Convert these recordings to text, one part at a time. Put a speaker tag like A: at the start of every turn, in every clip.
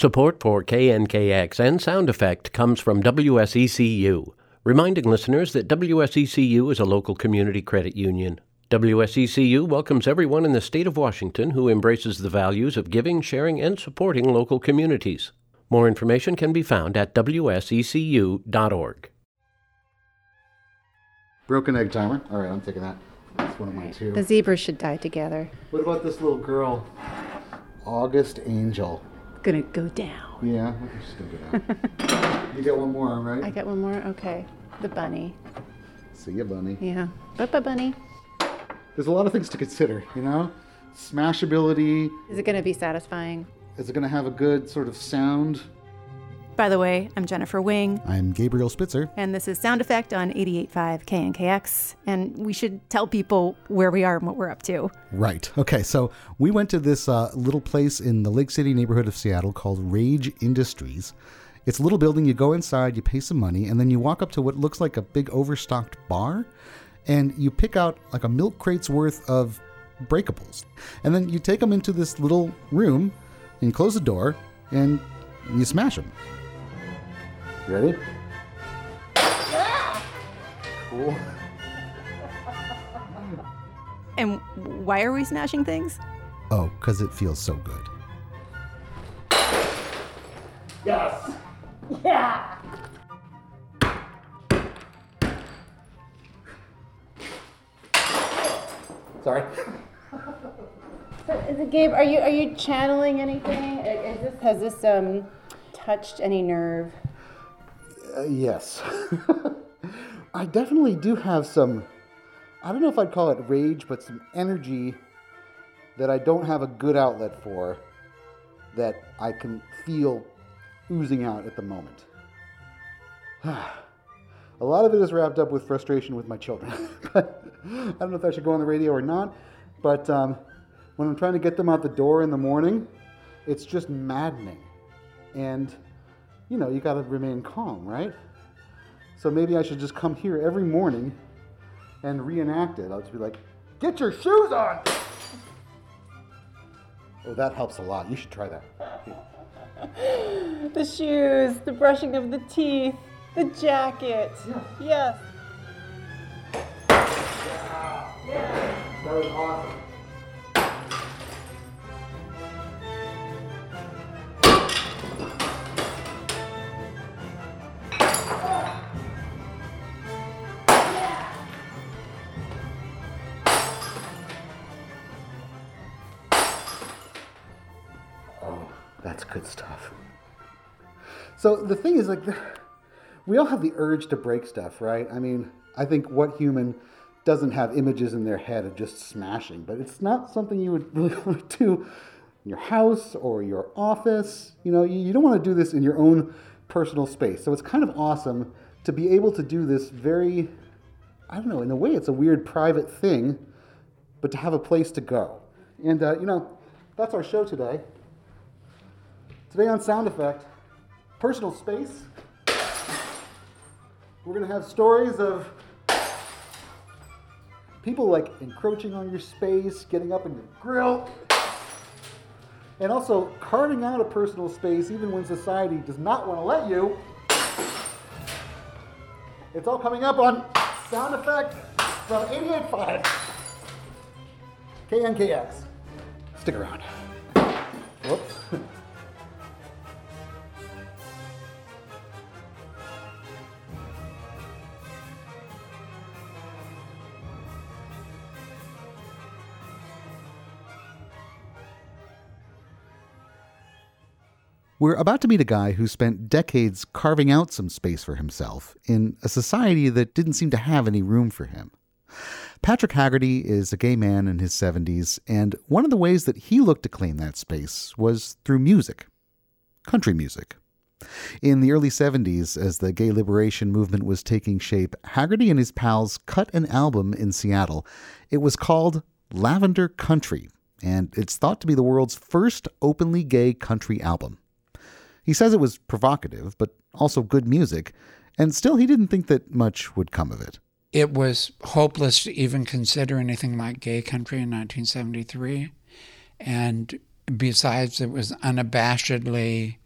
A: Support for KNKX and Sound Effect comes from WSECU, reminding listeners that WSECU is a local community credit union. WSECU welcomes everyone in the state of Washington who embraces the values of giving, sharing, and supporting local communities. More information can be found at wsecu.org.
B: Broken egg timer. All right, I'm taking that. That's one of mine too.
C: The zebras should die together.
B: What about this little girl? August Angel.
C: Gonna go down.
B: Yeah, she's gonna go down. You get one more, right?
C: I get one more? Okay. The bunny.
B: See ya, bunny.
C: Yeah. Bye-bye, bunny.
B: There's a lot of things to consider, you know? Smashability.
C: Is it gonna be satisfying?
B: Is it gonna have a good sort of sound?
D: By the way, I'm Jennifer Wing.
E: I'm Gabriel Spitzer.
D: And this is Sound Effect on 88.5 KNKX. And we should tell people where we are and what we're up to.
E: Right. Okay, so we went to this little place in the Lake City neighborhood of Seattle called Rage Industries. It's a little building. You go inside, you pay some money, and then you walk up to what looks like a big overstocked bar, and you pick out like a milk crate's worth of breakables. And then you take them into this little room, and you close the door, and you smash them.
B: You ready? Cool.
D: And why are we smashing things?
E: Oh, because it feels so good.
B: Yes!
C: Yeah!
B: Sorry.
C: So, Gabe, are you channeling anything? Has this touched any nerve?
B: Yes. I definitely do have some, I don't know if I'd call it rage, but some energy that I don't have a good outlet for that I can feel oozing out at the moment. A lot of it is wrapped up with frustration with my children. But I don't know if that should go on the radio or not, but when I'm trying to get them out the door in the morning, it's just maddening. And you know, you got to remain calm, right? So maybe I should just come here every morning and reenact it. I'll just be like, get your shoes on! Oh, that helps a lot. You should try that.
C: The shoes, the brushing of the teeth, the jacket. Yes.
B: Yeah. That was awesome. That's good stuff. So the thing is, like, we all have the urge to break stuff, right? I mean, I think what human doesn't have images in their head of just smashing, but it's not something you would really want to do in your house or your office. You know, you don't want to do this in your own personal space. So it's kind of awesome to be able to do this very, I don't know, in a way it's a weird private thing, but to have a place to go. And, you know, that's our show today. Today on Sound Effect, personal space. We're going to have stories of people like encroaching on your space, getting up in your grill, and also carving out a personal space even when society does not want to let you. It's all coming up on Sound Effect from 88.5 KNKX. Stick around. Whoops.
E: We're about to meet a guy who spent decades carving out some space for himself in a society that didn't seem to have any room for him. Patrick Haggerty is a gay man in his 70s, and one of the ways that he looked to claim that space was through music. Country music. In the early 70s, as the gay liberation movement was taking shape, Haggerty and his pals cut an album in Seattle. It was called Lavender Country, and it's thought to be the world's first openly gay country album. He says it was provocative, but also good music, and still he didn't think that much would come of it.
F: It was hopeless to even consider anything like gay country in 1973. And besides, it was unabashedly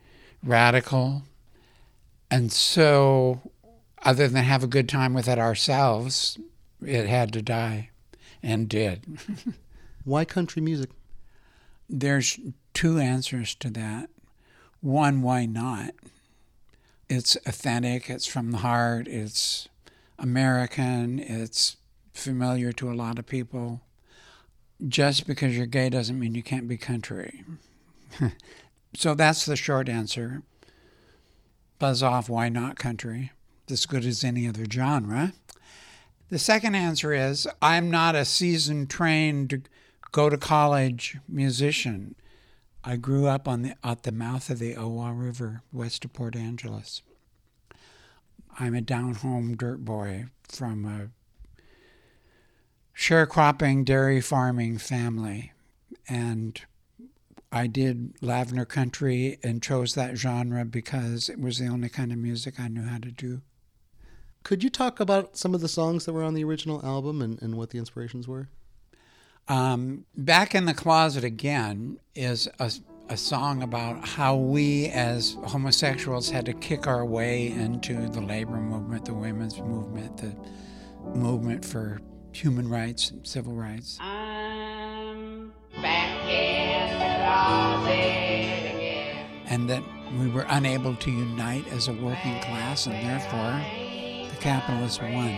F: radical. And so, other than have a good time with it ourselves, it had to die, and did.
E: Why country music?
F: There's two answers to that. One, why not? It's authentic, it's from the heart, it's American, it's familiar to a lot of people. Just because you're gay doesn't mean you can't be country. So that's the short answer. Buzz off, why not country? As good as any other genre. The second answer is, I'm not a seasoned, trained, go-to-college musician. I grew up at the mouth of the Owa River, west of Port Angeles. I'm a down-home dirt boy from a sharecropping, dairy farming family. And I did Lavender Country and chose that genre because it was the only kind of music I knew how to do.
E: Could you talk about some of the songs that were on the original album and what the inspirations were?
F: Back in the Closet Again is a song about how we as homosexuals had to kick our way into the labor movement, the women's movement, the movement for human rights and civil rights.
G: I'm back in the closet again.
F: And that we were unable to unite as a working class, and therefore the capitalists won.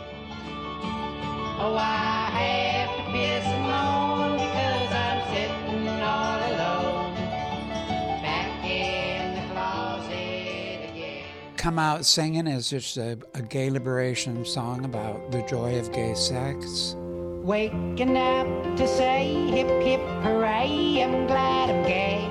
G: Oh, I have to piss and moan because I'm sitting all alone. Back in the closet again.
F: Come Out Singing is just a gay liberation song about the joy of gay sex.
G: Waking up to say hip hip hooray, I'm glad I'm gay.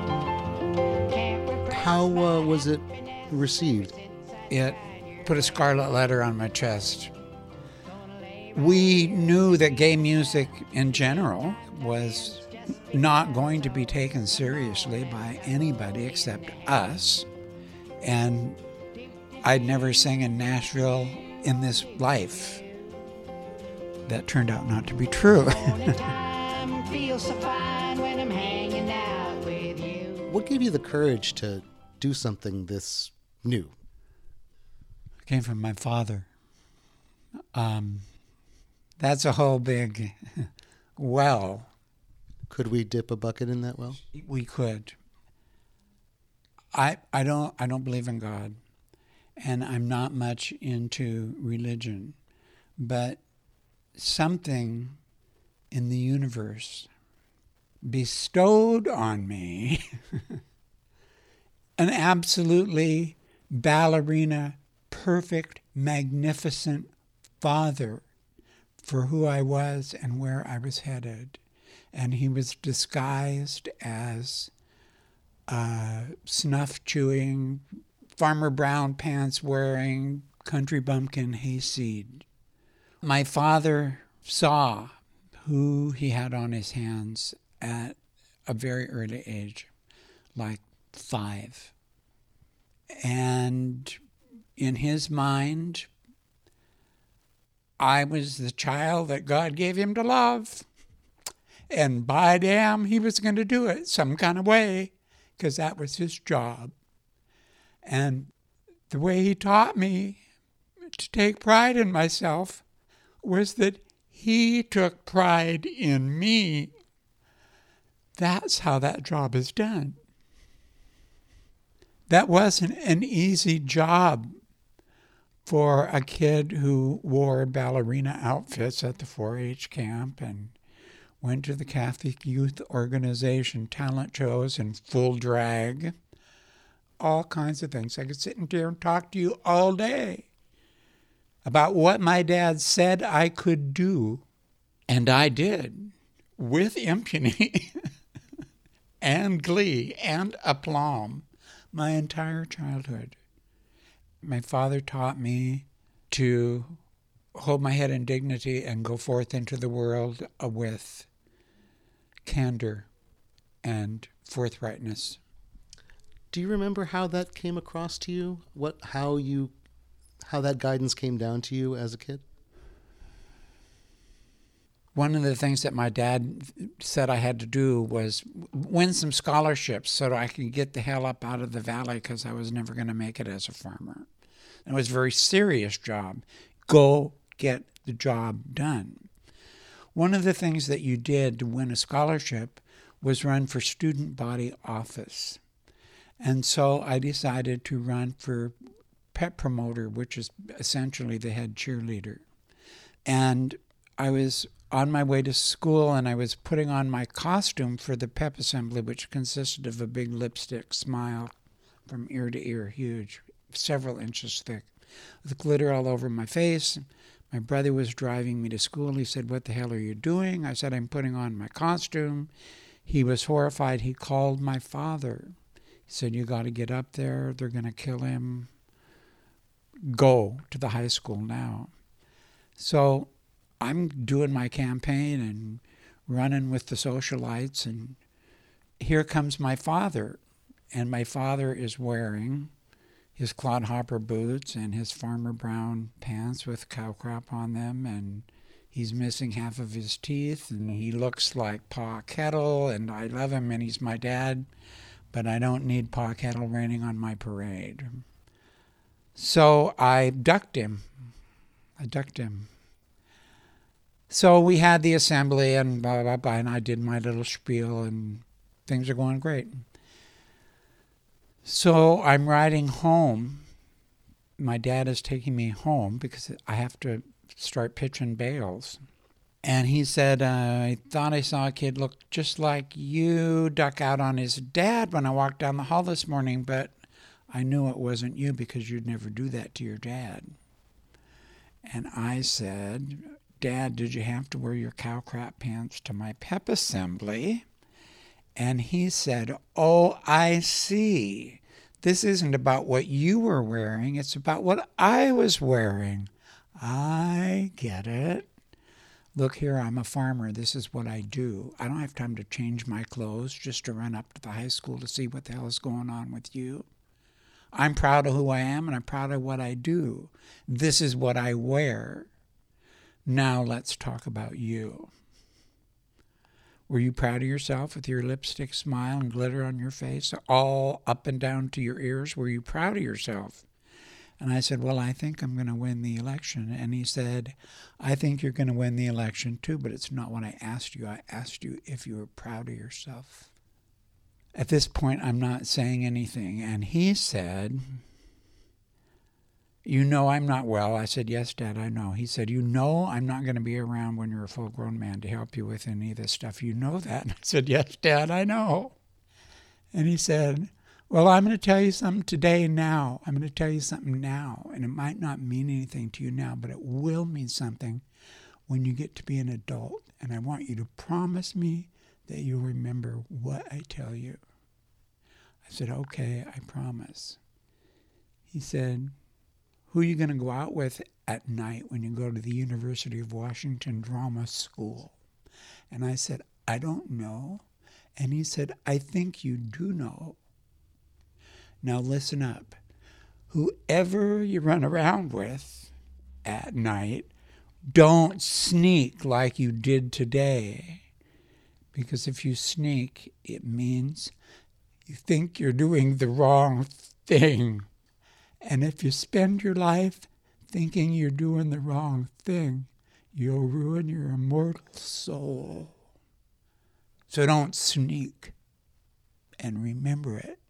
E: How was it received?
F: It put a scarlet letter on my chest. We knew that gay music in general was not going to be taken seriously by anybody except us. And I'd never sang in Nashville in this life. That turned out not to be true.
E: What gave you the courage to do something this new?
F: It came from my father. That's a whole big well.
E: Could we dip a bucket in that well?
F: We could. I don't believe in God, and I'm not much into religion, but something in the universe bestowed on me an absolutely ballerina, perfect, magnificent father for who I was and where I was headed. And he was disguised as a snuff-chewing, Farmer Brown pants-wearing, country bumpkin hayseed. My father saw who he had on his hands at a very early age, like 5. And in his mind, I was the child that God gave him to love. And by damn, he was going to do it some kind of way, because that was his job. And the way he taught me to take pride in myself was that he took pride in me. That's how that job is done. That wasn't an easy job for a kid who wore ballerina outfits at the 4-H camp and went to the Catholic Youth Organization talent shows in full drag. All kinds of things. I could sit in here and talk to you all day about what my dad said I could do, and I did, with impunity and glee and aplomb, my entire childhood. My father taught me to hold my head in dignity and go forth into the world with candor and forthrightness.
E: Do you remember how that came across to you? How that guidance came down to you as a kid?
F: one of the things that my dad said I had to do was win some scholarships so that I could get the hell up out of the valley because I was never going to make it as a farmer. It was a very serious job. Go get the job done. One of the things that you did to win a scholarship was run for student body office. And so I decided to run for pep promoter, which is essentially the head cheerleader. And I was on my way to school, and I was putting on my costume for the pep assembly, which consisted of a big lipstick smile from ear to ear, huge, several inches thick, with glitter all over my face. My brother was driving me to school. He said, "What the hell are you doing?" I said, "I'm putting on my costume." He was horrified. He called my father. He said, "You got to get up there. They're going to kill him. Go to the high school now." So I'm doing my campaign and running with the socialites, and here comes my father. And my father is wearing his clodhopper boots and his Farmer Brown pants with cow crap on them, and he's missing half of his teeth, and he looks like Pa Kettle, and I love him, and he's my dad, but I don't need Pa Kettle raining on my parade. So I ducked him. So we had the assembly and blah, blah, blah, and I did my little spiel, and things are going great. So I'm riding home. My dad is taking me home because I have to start pitching bales. And he said, "I thought I saw a kid look just like you duck out on his dad when I walked down the hall this morning, but I knew it wasn't you because you'd never do that to your dad." And I said, "Dad, did you have to wear your cow crap pants to my pep assembly?" And he said, "Oh, I see. This isn't about what you were wearing. It's about what I was wearing. I get it. Look here, I'm a farmer. This is what I do. I don't have time to change my clothes just to run up to the high school to see what the hell is going on with you. I'm proud of who I am, and I'm proud of what I do. This is what I wear. Now let's talk about you. Were you proud of yourself with your lipstick smile and glitter on your face, all up and down to your ears? Were you proud of yourself?" And I said, "Well, I think I'm going to win the election." And he said, "I think you're going to win the election too, but it's not what I asked you. I asked you if you were proud of yourself." At this point, I'm not saying anything. And he said, "You know I'm not well." I said, "Yes, Dad, I know." He said, "You know I'm not going to be around when you're a full-grown man to help you with any of this stuff. You know that." And I said, "Yes, Dad, I know." And he said, "Well, I'm going to tell you something today now. I'm going to tell you something now. And it might not mean anything to you now, but it will mean something when you get to be an adult. And I want you to promise me that you'll remember what I tell you." I said, "Okay, I promise." He said, "Who are you going to go out with at night when you go to the University of Washington Drama School?" And I said, "I don't know." And he said, "I think you do know. Now listen up. Whoever you run around with at night, don't sneak like you did today. Because if you sneak, it means you think you're doing the wrong thing. And if you spend your life thinking you're doing the wrong thing, you'll ruin your immortal soul. So don't sneak, and remember it."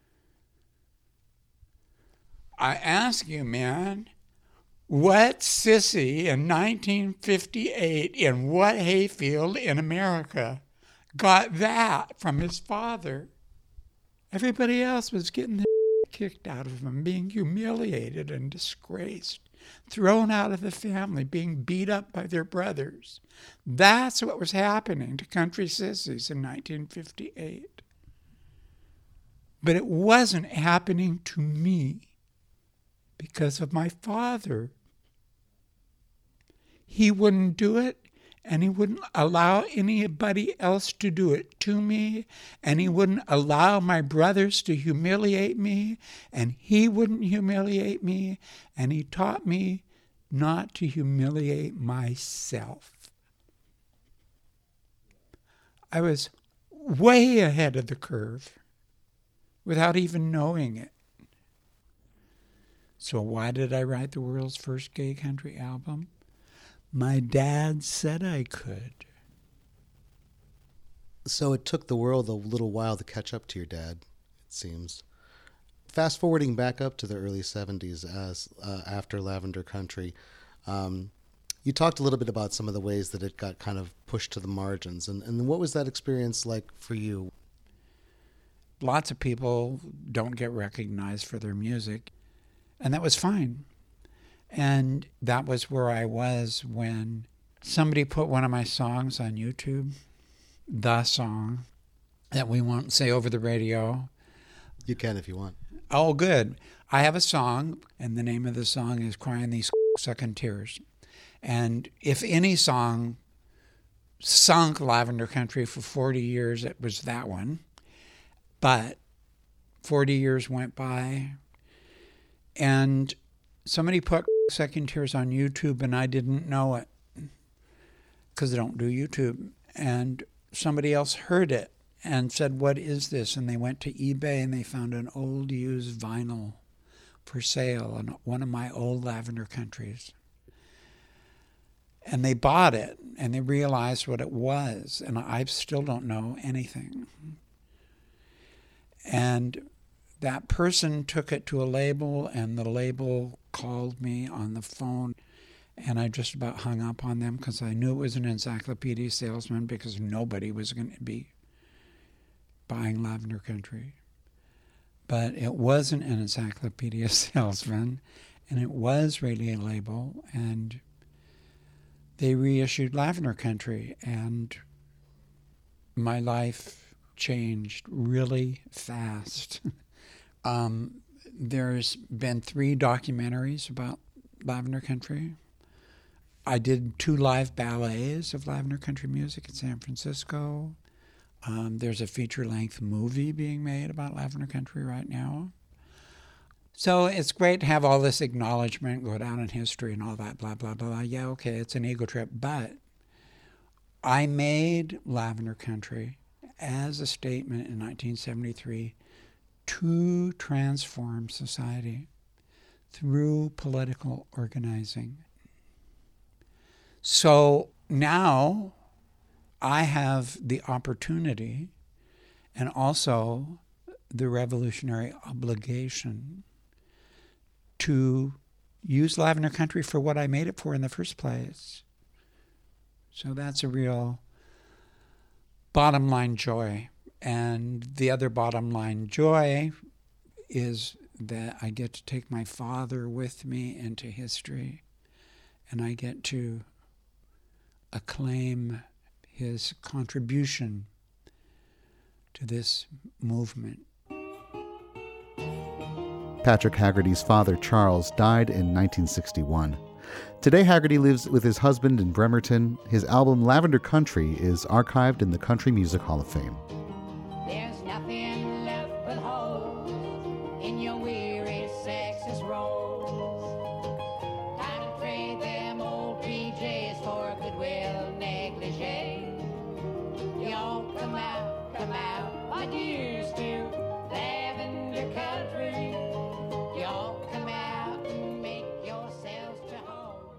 F: I ask you, man, what sissy in 1958 in what hayfield in America got that from his father? Everybody else was getting the kicked out of them, being humiliated and disgraced, thrown out of the family, being beat up by their brothers. That's what was happening to country sissies in 1958. But it wasn't happening to me because of my father. He wouldn't do it, and he wouldn't allow anybody else to do it to me, and he wouldn't allow my brothers to humiliate me, and he wouldn't humiliate me, and he taught me not to humiliate myself. I was way ahead of the curve without even knowing it. So why did I write the world's first gay country album? My dad said I could.
E: So it took the world a little while to catch up to your dad, it seems. Fast forwarding back up to the early 70s as after Lavender Country, you talked a little bit about some of the ways that it got kind of pushed to the margins. And what was that experience like for you?
F: Lots of people don't get recognized for their music, and that was fine. And that was where I was when somebody put one of my songs on YouTube, the song that we won't say over the radio.
E: You can if you want.
F: Oh, good. I have a song, and the name of the song is Crying These Second Tears. And if any song sunk Lavender Country for 40 years, it was that one. But 40 years went by, and somebody put Second Tears on YouTube, and I didn't know it because I don't do YouTube. And somebody else heard it and said, "What is this?" And they went to eBay and they found an old used vinyl for sale on one of my old Lavender Countries. And they bought it and they realized what it was. And I still don't know anything. And that person took it to a label, and the label called me on the phone, and I just about hung up on them because I knew it was an encyclopedia salesman, because nobody was going to be buying Lavender Country. But it wasn't an encyclopedia salesman, and it was really a label, and they reissued Lavender Country, and my life changed really fast. There's been 3 documentaries about Lavender Country. I did 2 live ballets of Lavender Country music in San Francisco. There's a feature-length movie being made about Lavender Country right now. So it's great to have all this acknowledgement, go down in history and all that, blah, blah, blah. Yeah, okay, it's an ego trip. But I made Lavender Country as a statement in 1973 to transform society through political organizing. So now I have the opportunity and also the revolutionary obligation to use Lavender Country for what I made it for in the first place. So that's a real bottom line joy. And the other bottom line joy is that I get to take my father with me into history, and I get to acclaim his contribution to this movement.
E: Patrick Haggerty's father, Charles, died in 1961. Today, Haggerty lives with his husband in Bremerton. His album Lavender Country is archived in the Country Music Hall of Fame.
G: There's nothing left but holes in your weary sexist rolls. Time to trade them old PJs for Goodwill negligee. Y'all come out, like you used to, Lavender Country. Y'all come out and make yourselves to home.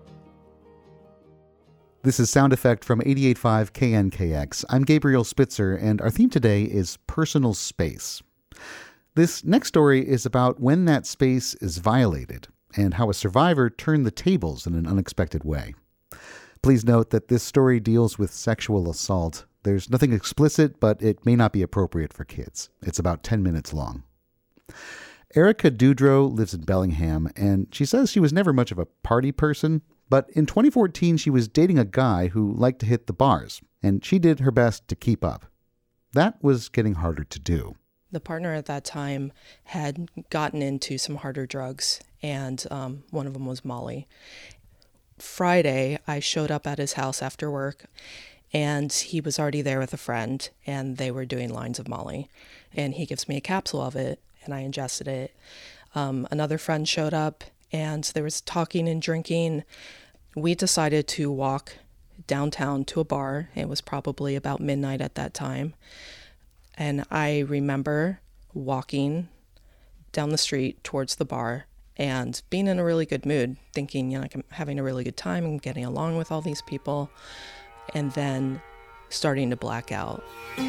E: This is Sound Effect from 88.5 KNKX. I'm Gabriel Spitzer, and our theme today is personal space. This next story is about when that space is violated and how a survivor turned the tables in an unexpected way. Please note that this story deals with sexual assault. There's nothing explicit, but it may not be appropriate for kids. It's about 10 minutes long. Erica Dudrow lives in Bellingham, and she says she was never much of a party person, but in 2014 she was dating a guy who liked to hit the bars, and she did her best to keep up. That was getting harder to do.
H: The partner at that time had gotten into some harder drugs, and one of them was Molly. Friday, I showed up at his house after work, and he was already there with a friend, and they were doing lines of Molly. And he gives me a capsule of it, and I ingested it. Another friend showed up, and there was talking and drinking. We decided to walk downtown to a bar. It was probably about midnight at that time. And I remember walking down the street towards the bar and being in a really good mood, thinking, like, I'm having a really good time, I'm getting along with all these people, and then starting to black out.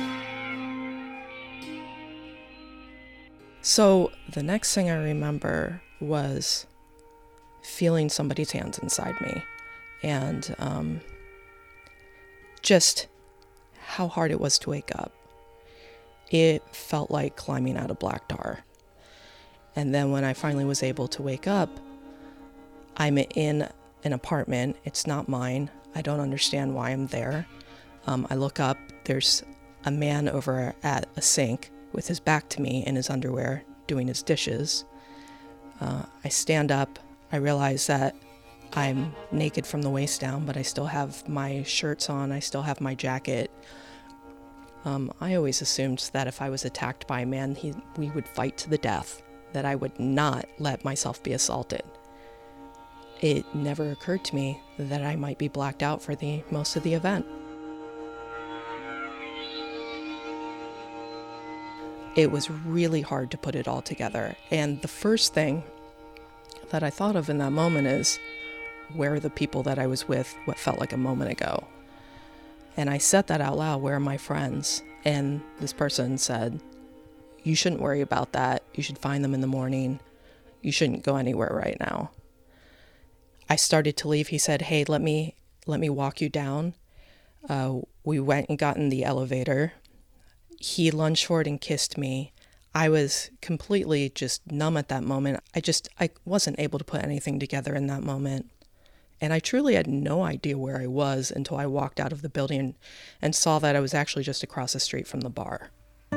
H: So the next thing I remember was feeling somebody's hands inside me, and just how hard it was to wake up. It felt like climbing out of black tar. And then when I finally was able to wake up, I'm in an apartment. It's not mine. I don't understand why I'm there. I look up, there's a man over at a sink with his back to me in his underwear doing his dishes. I stand up. I realize that I'm naked from the waist down, but I still have my shirts on. I still have my jacket. I always assumed that if I was attacked by a man, we would fight to the death, that I would not let myself be assaulted. It never occurred to me that I might be blacked out for the most of the event. It was really hard to put it all together. And the first thing that I thought of in that moment is, where are the people that I was with what felt like a moment ago? And I said that out loud, where are my friends? And this person said, you shouldn't worry about that. You should find them in the morning. You shouldn't go anywhere right now. I started to leave. He said, hey, let me walk you down. We went and got in the elevator. He lunged forward and kissed me. I was completely just numb at that moment. I wasn't able to put anything together in that moment. And I truly had no idea where I was until I walked out of the building and saw that I was actually just across the street from the bar.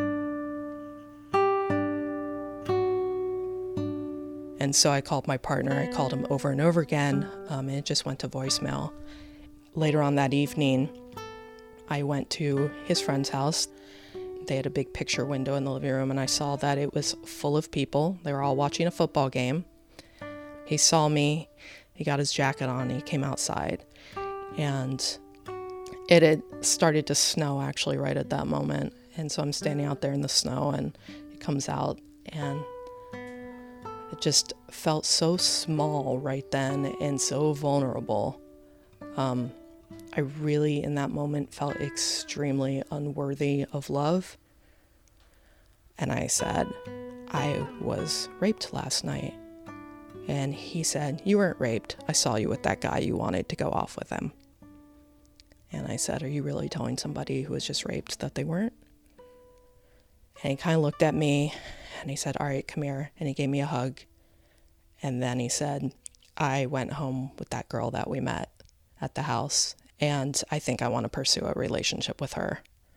H: And so I called my partner. I called him over and over again, and it just went to voicemail. Later on that evening, I went to his friend's house. They had a big picture window in the living room, and I saw that it was full of people. They were all watching a football game. He saw me. He got his jacket on. He came outside, and it had started to snow actually right at that moment. And so I'm standing out there in the snow, and he comes out, and it just felt so small right then and so vulnerable. I really, in that moment, felt extremely unworthy of love. And I said, I was raped last night. And he said, you weren't raped. I saw you with that guy. You wanted to go off with him. And I said, are you really telling somebody who was just raped that they weren't? And he kind of looked at me and he said, all right, come here. And he gave me a hug. And then he said, I went home with that girl that we met at the house, and I think I want to pursue a relationship with her.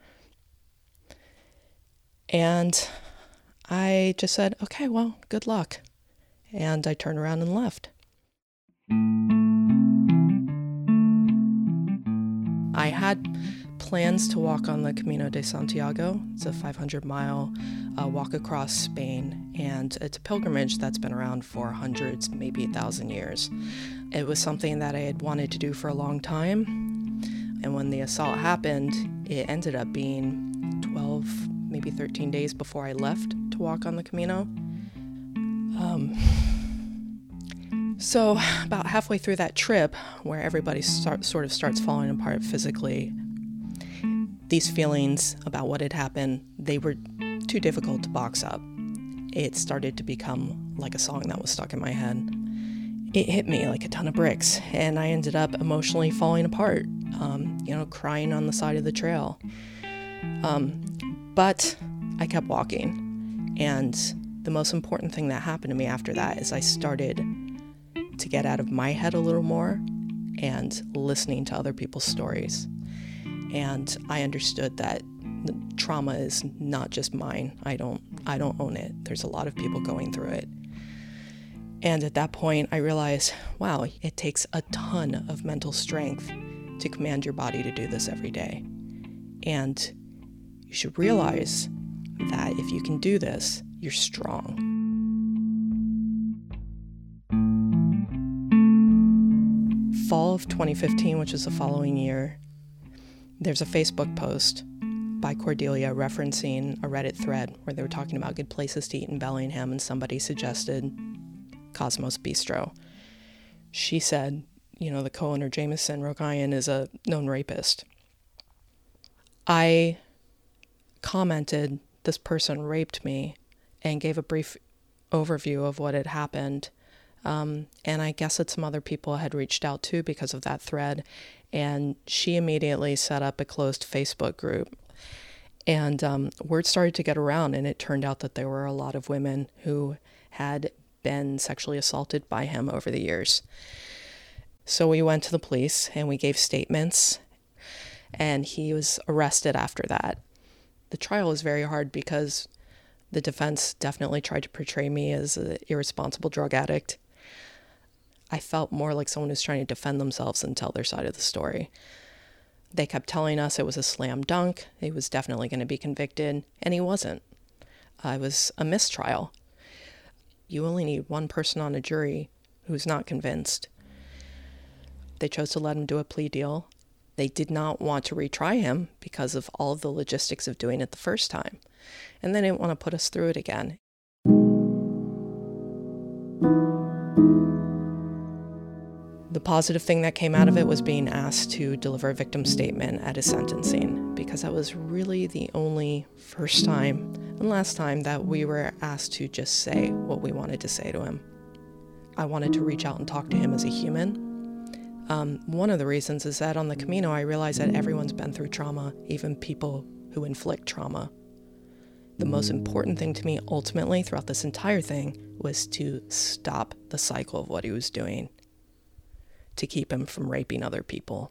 H: And I just said, okay, well, good luck. And I turned around and left. I had plans to walk on the Camino de Santiago. It's a 500-mile walk across Spain, and it's a pilgrimage that's been around for hundreds, maybe 1,000 years. It was something that I had wanted to do for a long time, and when the assault happened, it ended up being 12, maybe 13 days before I left to walk on the Camino. So about halfway through that trip, where everybody sort of starts falling apart physically, these feelings about what had happened, they were too difficult to box up. It started to become like a song that was stuck in my head. It hit me like a ton of bricks, and I ended up emotionally falling apart, crying on the side of the trail. But I kept walking, and the most important thing that happened to me after that is I started to get out of my head a little more and listening to other people's stories. And I understood that the trauma is not just mine. I don't own it. There's a lot of people going through it. And at that point, I realized, wow, it takes a ton of mental strength to command your body to do this every day. And you should realize that if you can do this, you're strong. fall of 2015, which is the following year, there's a Facebook post by Cordelia referencing a Reddit thread where they were talking about good places to eat in Bellingham, and somebody suggested Cosmos Bistro. She said, the co-owner Jameson Rogayan is a known rapist. I commented, this person raped me, and gave a brief overview of what had happened. And I guess that some other people had reached out too because of that thread. And she immediately set up a closed Facebook group. And word started to get around, and it turned out that there were a lot of women who had been sexually assaulted by him over the years. So we went to the police and we gave statements, and he was arrested after that. The trial was very hard because the defense definitely tried to portray me as an irresponsible drug addict. I felt more like someone who's trying to defend themselves and tell their side of the story. They kept telling us it was a slam dunk, he was definitely going to be convicted, and he wasn't. It was a mistrial. You only need one person on a jury who's not convinced. They chose to let him do a plea deal. They did not want to retry him because of all of the logistics of doing it the first time. And they didn't want to put us through it again. The positive thing that came out of it was being asked to deliver a victim statement at his sentencing, because that was really the only first time and last time that we were asked to just say what we wanted to say to him. I wanted to reach out and talk to him as a human. One of the reasons is that on the Camino, I realized that everyone's been through trauma, even people who inflict trauma. The most important thing to me ultimately throughout this entire thing was to stop the cycle of what he was doing, to keep him from raping other people.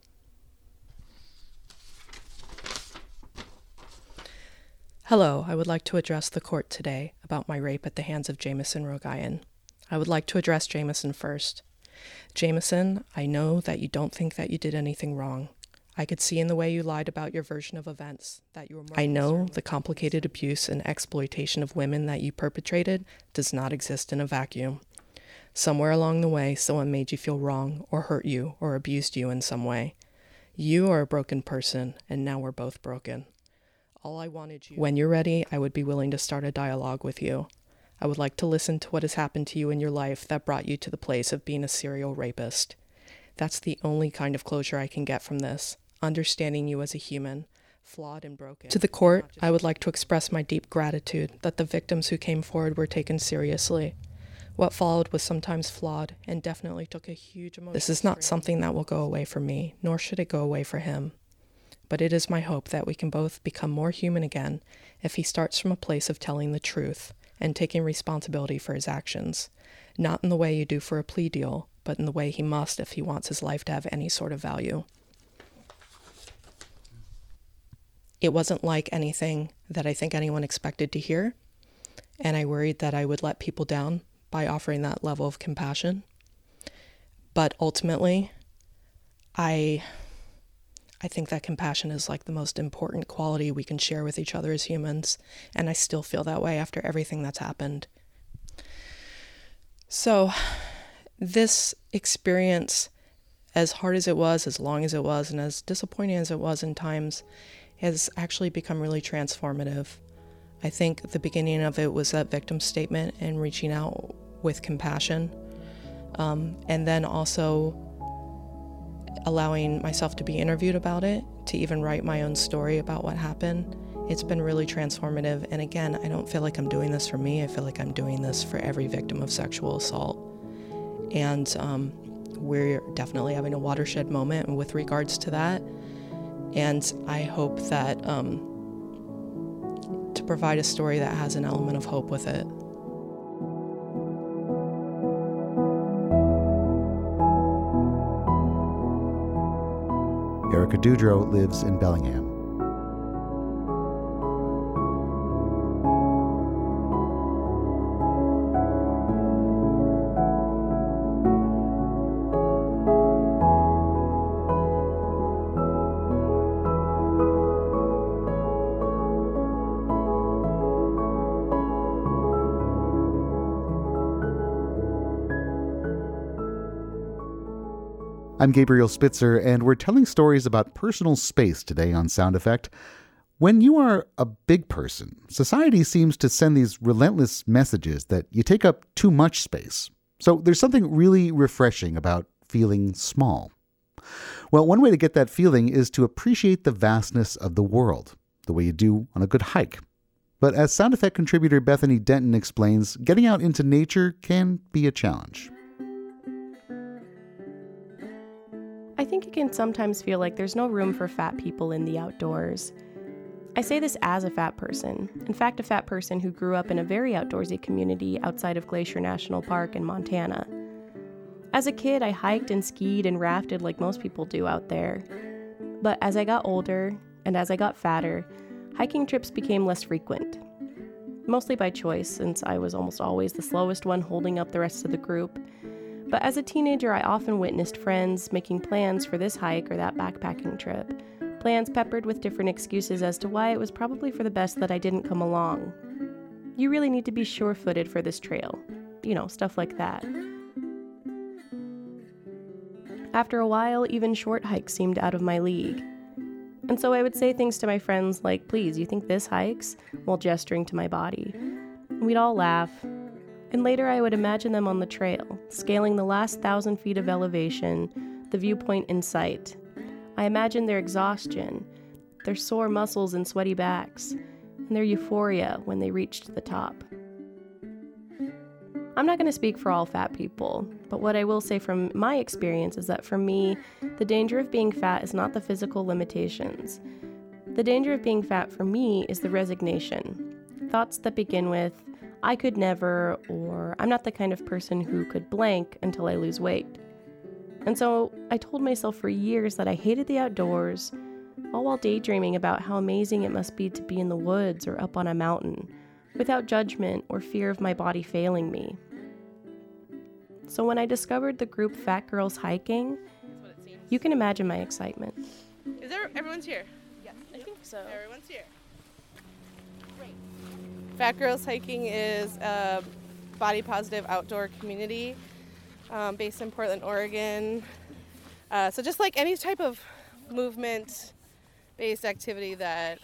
H: Hello, I would like to address the court today about my rape at the hands of Jameson Rogayan. I would like to address Jameson first. Jameson, I know that you don't think that you did anything wrong. I could see in the way you lied about your version of events that you were more I know the complicated abuse and exploitation of women that you perpetrated does not exist in a vacuum. Somewhere along the way, someone made you feel wrong or hurt you or abused you in some way. You are a broken person, and now we're both broken. All I wanted you... When you're ready, I would be willing to start a dialogue with you. I would like to listen to what has happened to you in your life that brought you to the place of being a serial rapist. That's the only kind of closure I can get from this, understanding you as a human, flawed and broken. To the court, I would like to express my deep gratitude that the victims who came forward were taken seriously. What followed was sometimes flawed and definitely took a huge emotional This is not something that will go away for me, nor should it go away for him. But it is my hope that we can both become more human again if he starts from a place of telling the truth and taking responsibility for his actions, not in the way you do for a plea deal, but in the way he must if he wants his life to have any sort of value. It wasn't like anything that I think anyone expected to hear, and I worried that I would let people down by offering that level of compassion. But ultimately, I think that compassion is like the most important quality we can share with each other as humans, and I still feel that way after everything that's happened. So, this experience, as hard as it was, as long as it was, and as disappointing as it was in times, has actually become really transformative. I think the beginning of it was that victim statement and reaching out with compassion, and then also allowing myself to be interviewed about it, to even write my own story about what happened. It's been really transformative, and again, I don't feel like I'm doing this for me. I feel like I'm doing this for every victim of sexual assault. And we're definitely having a watershed moment with regards to that, and I hope that to provide a story that has an element of hope with it.
E: Erica Dudro lives in Bellingham. I'm Gabriel Spitzer, and we're telling stories about personal space today on Sound Effect. When you are a big person, society seems to send these relentless messages that you take up too much space. So there's something really refreshing about feeling small. Well, one way to get that feeling is to appreciate the vastness of the world, the way you do on a good hike. But as Sound Effect contributor Bethany Denton explains, getting out into nature can be a challenge.
I: I think it can sometimes feel like there's no room for fat people in the outdoors. I say this as a fat person. In fact, a fat person who grew up in a very outdoorsy community outside of Glacier National Park in Montana. As a kid, I hiked and skied and rafted like most people do out there. But as I got older, and as I got fatter, hiking trips became less frequent. Mostly by choice, since I was almost always the slowest one holding up the rest of the group. But as a teenager, I often witnessed friends making plans for this hike or that backpacking trip. Plans peppered with different excuses as to why it was probably for the best that I didn't come along. You really need to be sure-footed for this trail. You know, stuff like that. After a while, even short hikes seemed out of my league. And so I would say things to my friends like, "Please, you think this hikes?" while gesturing to my body. We'd all laugh. And later I would imagine them on the trail, scaling the last 1,000 feet of elevation, the viewpoint in sight. I imagined their exhaustion, their sore muscles and sweaty backs, and their euphoria when they reached the top. I'm not going to speak for all fat people, but what I will say from my experience is that for me, the danger of being fat is not the physical limitations. The danger of being fat for me is the resignation. Thoughts that begin with, "I could never," or "I'm not the kind of person who could blank until I lose weight." And so I told myself for years that I hated the outdoors, all while daydreaming about how amazing it must be to be in the woods or up on a mountain, without judgment or fear of my body failing me. So when I discovered the group Fat Girls Hiking, you can imagine my excitement.
J: Is there, everyone's here?
I: Yes, I think so.
J: Everyone's here. Great. Fat Girls Hiking is a body positive outdoor community based in Portland, Oregon. So just like any type of movement-based activity that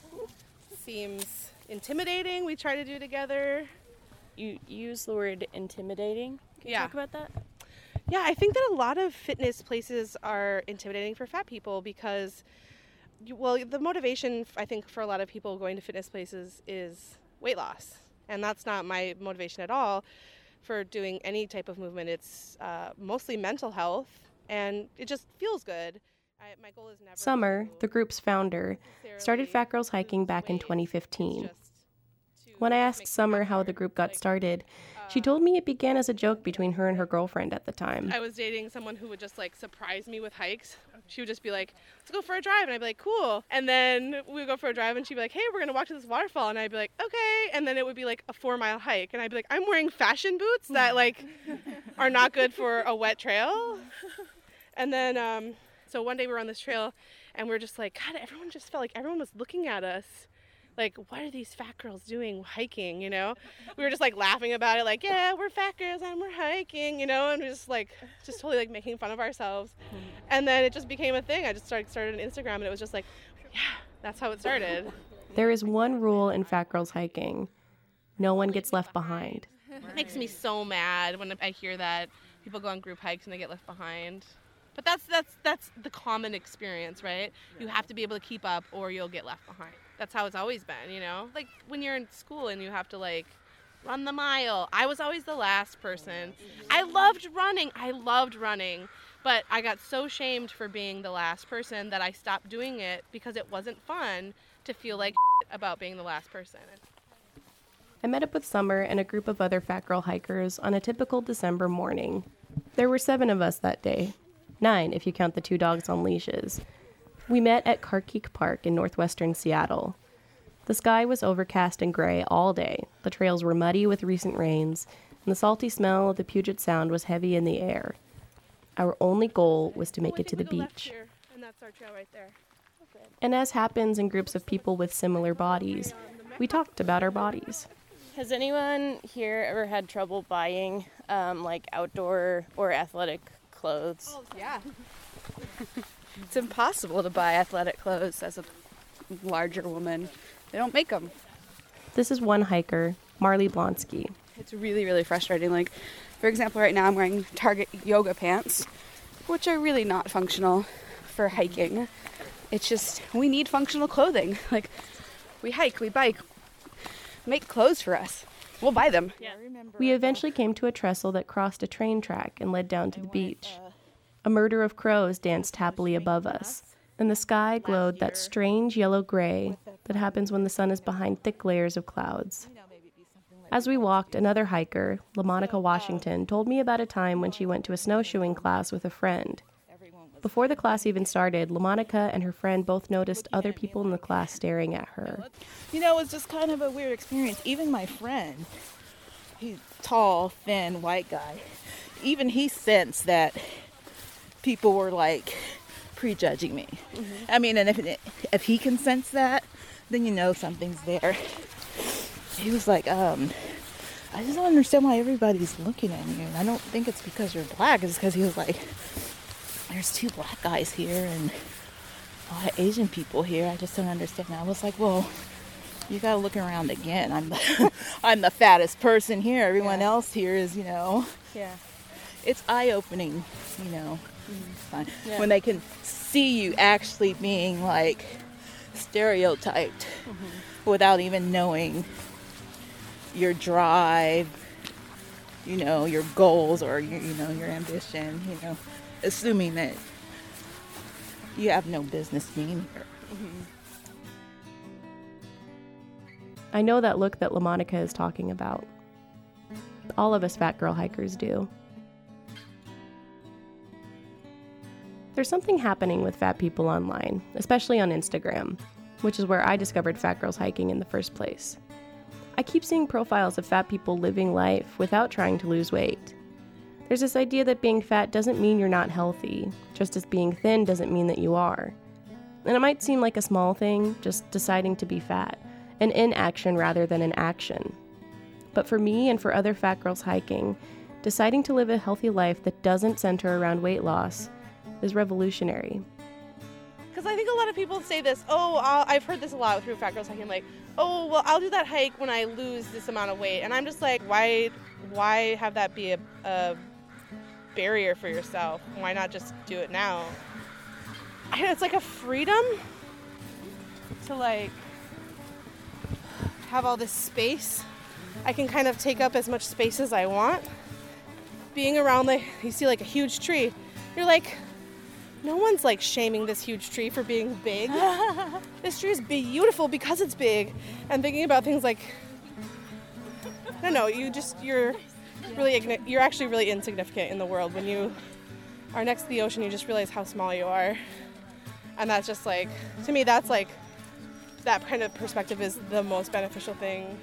J: seems intimidating, we try to do together.
I: You use the word intimidating. Can you talk about that?
J: Yeah, I think that a lot of fitness places are intimidating for fat people because, the motivation, I think, for a lot of people going to fitness places is weight loss. And that's not my motivation at all for doing any type of movement. It's mostly mental health, and it just feels good. My goal is never.
I: Summer, the group's founder, started Fat Girls Hiking back in 2015. When I asked Summer how the group got started, she told me it began as a joke between her and her girlfriend at the time.
J: I was dating someone who would just surprise me with hikes. She would just be like, "Let's go for a drive," and I'd be like, "Cool." And then we would go for a drive and she'd be like, "Hey, we're gonna walk to this waterfall," and I'd be like, "Okay." And then it would be a 4-mile hike, and I'd be like, "I'm wearing fashion boots that are not good for a wet trail." And then so one day we were on this trail and we were just like, God, everyone just felt like everyone was looking at us. What are these fat girls doing hiking, We were just laughing about it, yeah, we're fat girls and we're hiking, and we're just just totally making fun of ourselves. And then it just became a thing. I just started an Instagram, and it was just yeah, that's how it started.
I: There is one rule in Fat Girls Hiking. No one gets left behind.
J: It makes me so mad when I hear that people go on group hikes and they get left behind. But that's the common experience, right? You have to be able to keep up or you'll get left behind. That's how it's always been, when you're in school and you have to run the mile. I was always the last person. I loved running, but I got so shamed for being the last person that I stopped doing it because it wasn't fun to feel about being the last person.
I: I met up with Summer and a group of other Fat Girl hikers on a typical December morning. There were 7 of us that day. 9 if you count the 2 dogs on leashes. We met at Carkeek Park in northwestern Seattle. The sky was overcast and gray all day. The trails were muddy with recent rains, and the salty smell of the Puget Sound was heavy in the air. Our only goal was to make it to the beach.
J: And that's our trail right there.
I: And as happens in groups of people with similar bodies, we talked about our bodies.
K: Has anyone here ever had trouble buying outdoor or athletic clothes.
J: Oh, yeah.
K: It's impossible to buy athletic clothes as a larger woman. They don't make them.
I: This is one hiker, Marley Blonsky.
K: It's really, really frustrating. Like, for example, right now I'm wearing Target yoga pants, which are really not functional for hiking. It's just, we need functional clothing. Like, we hike, we bike, make clothes for us. We'll buy them.
I: Yeah. We eventually came to a trestle that crossed a train track and led down to the beach. A murder of crows danced happily above us, and the sky glowed that strange yellow gray that happens when the sun is behind thick layers of clouds. As we walked, another hiker, LaMonica Washington, told me about a time when she went to a snowshoeing class with a friend. Before the class even started, LaMonica and her friend both noticed other people in the class staring at her.
L: You know, it was just kind of a weird experience. Even my friend, he's tall, thin, white guy, even he sensed that people were like prejudging me. I mean, and if he can sense that, then you know something's there. He was like, I just don't understand why everybody's looking at you. I don't think it's because you're black. It's because he was like, there's 2 black guys here and a lot of Asian people here. I just don't understand. And I was like, well, you gotta look around again. I'm the fattest person here. Everyone else here is, you know.
K: Yeah.
L: It's eye-opening, you know. When they can see you actually being like stereotyped without even knowing your drive, you know, your goals or your, you know, your ambition, you know, assuming that you have no business being here.
I: I know that look that LaMonica is talking about. All of us fat girl hikers do. There's something happening with fat people online, especially on Instagram, which is where I discovered fat girls hiking in the first place. I keep seeing profiles of fat people living life without trying to lose weight. There's this idea that being fat doesn't mean you're not healthy, just as being thin doesn't mean that you are. And it might seem like a small thing, just deciding to be fat, an inaction rather than an action. But for me and for other fat girls hiking, deciding to live a healthy life that doesn't center around weight loss is revolutionary.
J: Because I think a lot of people say this, I've heard this a lot through fat girls hiking, like, oh, well, I'll do that hike when I lose this amount of weight. And I'm just like, why have that be a barrier for yourself? Why not just do it now? It's like a freedom to like have all this space. I can kind of take up as much space as I want. Being around, like, you see like a huge tree, you're like, no one's like shaming this huge tree for being big. This tree is beautiful because it's big. And thinking about things like, I don't know, you're actually really insignificant in the world. When you are next to the ocean, you just realize how small you are. And that's just like, to me, that's like, that kind of perspective is the most beneficial thing.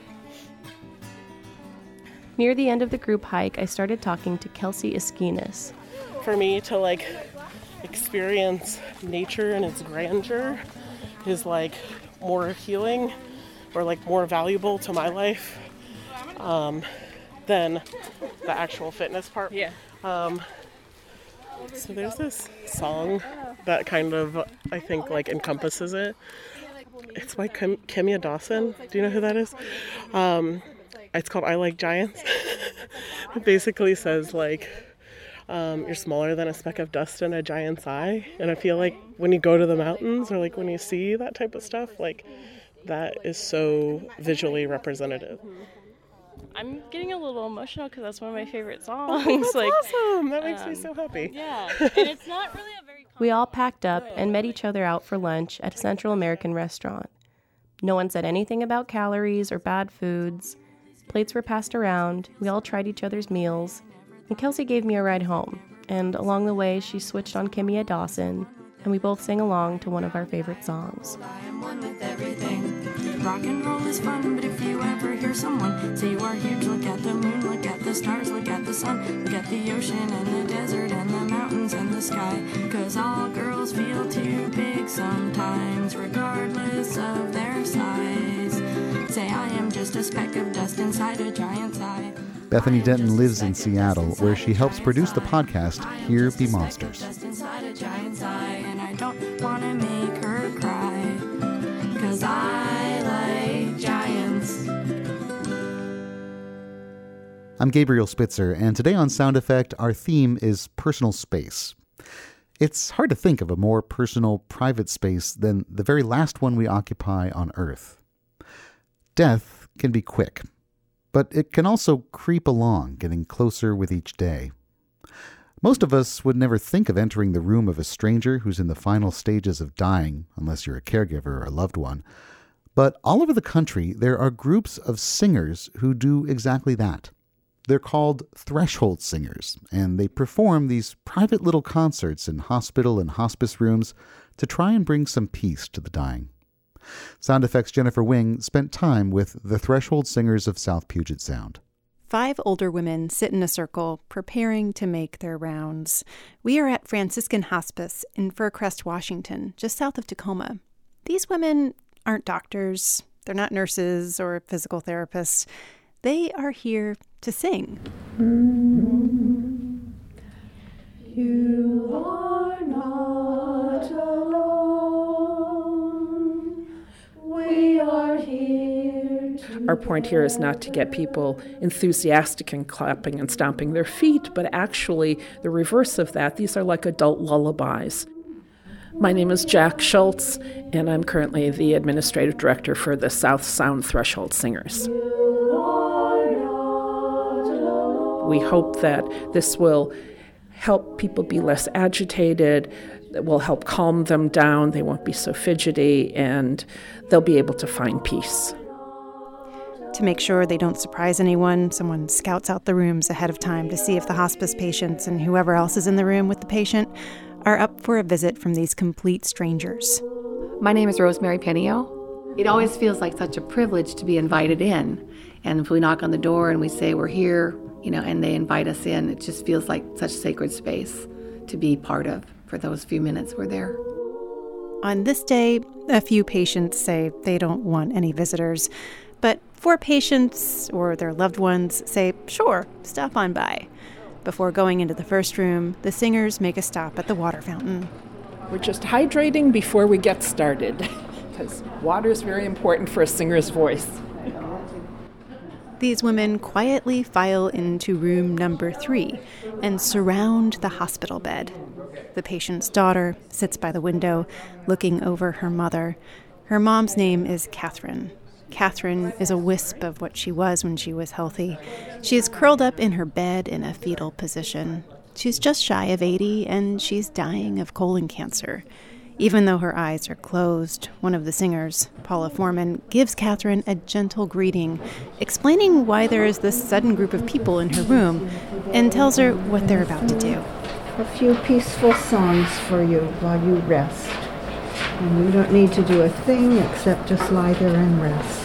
I: Near the end of the group hike, I started talking to Kelsey Esquinas.
M: For me to like experience nature and its grandeur is like more healing or like more valuable to my life than the actual fitness part.
K: Yeah.
M: So there's this song that kind of, I think, like encompasses it. It's by Kimya Dawson. Do you know who that is? It's called I Like Giants. It basically says like, you're smaller than a speck of dust in a giant's eye. And I feel like when you go to the mountains or like when you see that type of stuff, like that is so visually representative.
N: I'm getting a little emotional because that's one of my favorite songs.
M: Oh, that's awesome. That makes me so happy.
N: Yeah, and it's not really a very...
I: We all packed up and met each other out for lunch at a Central American restaurant. No one said anything about calories or bad foods. Plates were passed around, we all tried each other's meals, and Kelsey gave me a ride home. And along the way, she switched on Kimya Dawson, and we both sang along to one of our favorite songs.
O: I am one with everything. Rock and roll is fun, but if you ever hear someone say you are huge, look at the moon, look at the stars, look at the sun, look at the ocean and the desert and the mountains and the sky. 'Cause all girls feel too big sometimes, regardless of their size. Say I am just a speck of dust inside a giant's eye.
E: Bethany Denton lives in Seattle, where she helps produce the podcast Here Be Monsters.
O: Just inside a giant's eye, and I don't want to make her cry, 'cause I like giants.
E: I'm Gabriel Spitzer, and today on Sound Effect, our theme is personal space. It's hard to think of a more personal, private space than the very last one we occupy on Earth. Death can be quick, but it can also creep along, getting closer with each day. Most of us would never think of entering the room of a stranger who's in the final stages of dying, unless you're a caregiver or a loved one. But all over the country, there are groups of singers who do exactly that. They're called threshold singers, and they perform these private little concerts in hospital and hospice rooms to try and bring some peace to the dying. Sound Effects' Jennifer Wing spent time with the Threshold Singers of South Puget Sound.
D: 5 older women sit in a circle, preparing to make their rounds. We are at Franciscan Hospice in Fircrest, Washington, just south of Tacoma. These women aren't doctors, they're not nurses or physical therapists. They are here to sing.
P: You are not alone. We are here.
Q: Our point here is not to get people enthusiastic and clapping and stomping their feet, but actually the reverse of that. These are like adult lullabies. My name is Jack Schultz, and I'm currently the administrative director for the South Sound Threshold Singers. We hope that this will help people be less agitated, that will help calm them down, they won't be so fidgety, and they'll be able to find peace.
D: To make sure they don't surprise anyone, someone scouts out the rooms ahead of time to see if the hospice patients and whoever else is in the room with the patient are up for a visit from these complete strangers.
R: My name is Rosemary Pinio. It always feels like such a privilege to be invited in. And if we knock on the door and we say we're here, and they invite us in, it just feels like such sacred space to be part of for those few minutes we're there.
D: On this day, a few patients say they don't want any visitors, but 4 patients or their loved ones say, sure, stop on by. Before going into the first room, the singers make a stop at the water fountain.
Q: We're just hydrating before we get started, because water is very important for a singer's voice.
D: These women quietly file into room number 3 and surround the hospital bed. The patient's daughter sits by the window, looking over her mother. Her mom's name is Catherine. Catherine is a wisp of what she was when she was healthy. She is curled up in her bed in a fetal position. She's just shy of 80, and she's dying of colon cancer. Even though her eyes are closed, one of the singers, Paula Foreman, gives Catherine a gentle greeting, explaining why there is this sudden group of people in her room, and tells her what they're about to do.
P: A few peaceful songs for you while you rest. And you don't need to do a thing except just lie there and rest.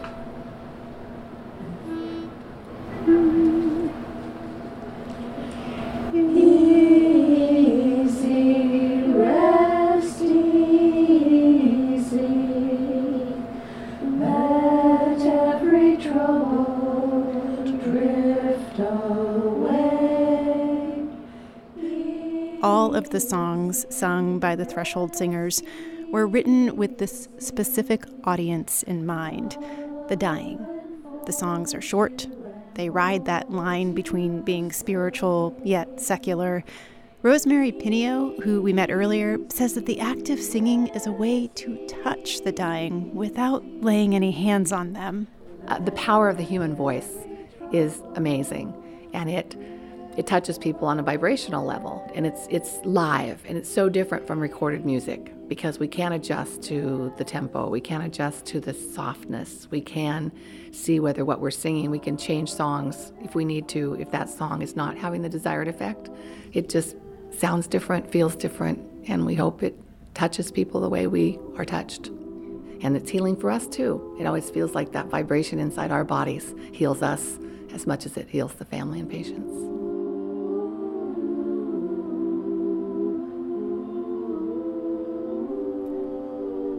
D: All of the songs sung by the Threshold Singers were written with this specific audience in mind, the dying. The songs are short. They ride that line between being spiritual yet secular. Rosemary Pinio, who we met earlier, says that the act of singing is a way to touch the dying without laying any hands on them.
R: The power of the human voice is amazing, and it touches people on a vibrational level, and it's live, and it's so different from recorded music because we can't adjust to the tempo, we can't adjust to the softness, we can see whether what we're singing, we can change songs if we need to, if that song is not having the desired effect. It just sounds different, feels different, and we hope it touches people the way we are touched. And it's healing for us too. It always feels like that vibration inside our bodies heals us as much as it heals the family and patients.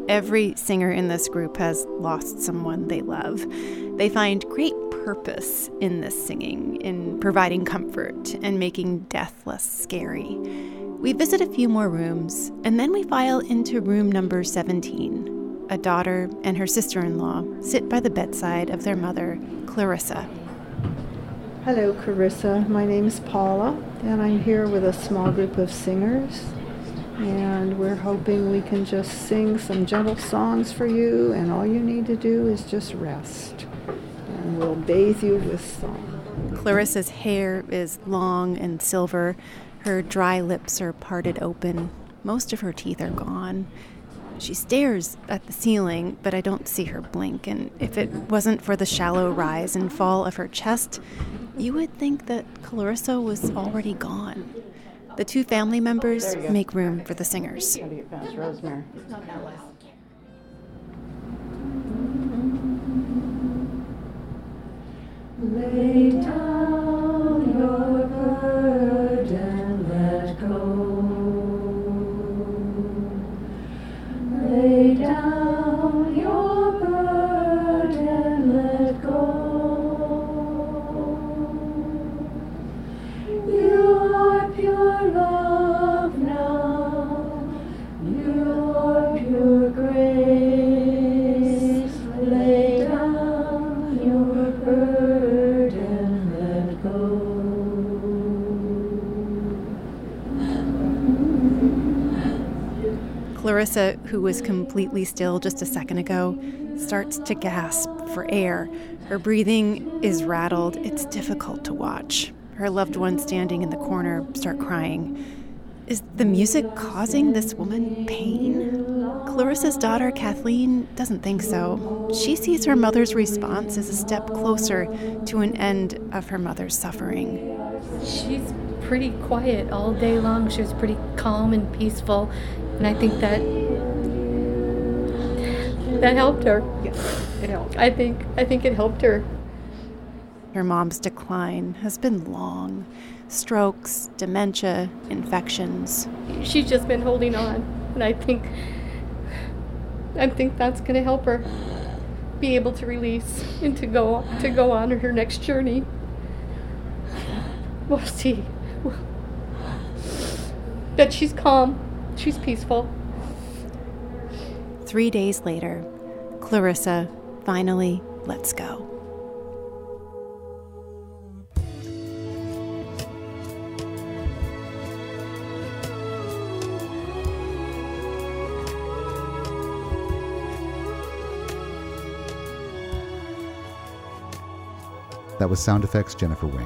D: Every singer in this group has lost someone they love. They find great purpose in this singing, in providing comfort and making death less scary. We visit a few more rooms, and then we file into room number 17. A daughter and her sister-in-law sit by the bedside of their mother, Clarissa.
P: Hello, Clarissa. My name is Paula, and I'm here with a small group of singers. And we're hoping we can just sing some gentle songs for you, and all you need to do is just rest. And we'll bathe you with song.
D: Clarissa's hair is long and silver. Her dry lips are parted open. Most of her teeth are gone. She stares at the ceiling, but I don't see her blink. And if it wasn't for the shallow rise and fall of her chest, you would think that Clarissa was already gone. The two family members make room for the singers.
R: How to get past Rosemary.
S: Lay down your burden, let go. Lay down your burden, let go. You are pure love now, you are pure grace. Lay down your burden, let go.
D: Clarissa, who was completely still just a second ago, starts to gasp for air. Her breathing is rattled. It's difficult to watch. Her loved ones standing in the corner start crying. Is the music causing this woman pain? Clarissa's daughter, Kathleen, doesn't think so. She sees her mother's response as a step closer to an end of her mother's suffering.
T: She's pretty quiet all day long. She was pretty calm and peaceful, and I think that helped her.
P: Yes, it helped.
T: I think it helped her.
D: Her mom's decline has been long. Strokes, dementia, infections.
T: She's just been holding on, and I think that's going to help her be able to release and to go on her next journey. We'll see. But she's calm. She's peaceful.
D: 3 days later, Clarissa finally lets go.
E: That was Sound Effects' Jennifer Wing.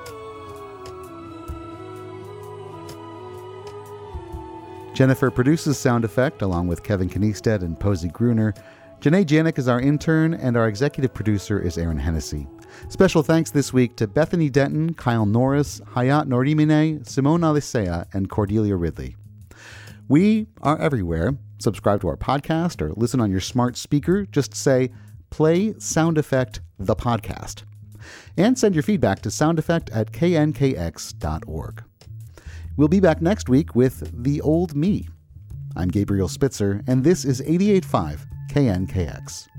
E: Jennifer produces Sound Effect along with Kevin Kniestead and Posey Gruner. Janae Janik is our intern, and our executive producer is Aaron Hennessy. Special thanks this week to Bethany Denton, Kyle Norris, Hayat Norimine, Simone Alicea, and Cordelia Ridley. We are everywhere. Subscribe to our podcast or listen on your smart speaker. Just say, play Sound Effect, the podcast. And send your feedback to soundeffect@knkx.org. We'll be back next week with The Old Me. I'm Gabriel Spitzer, and this is 88.5 KNKX.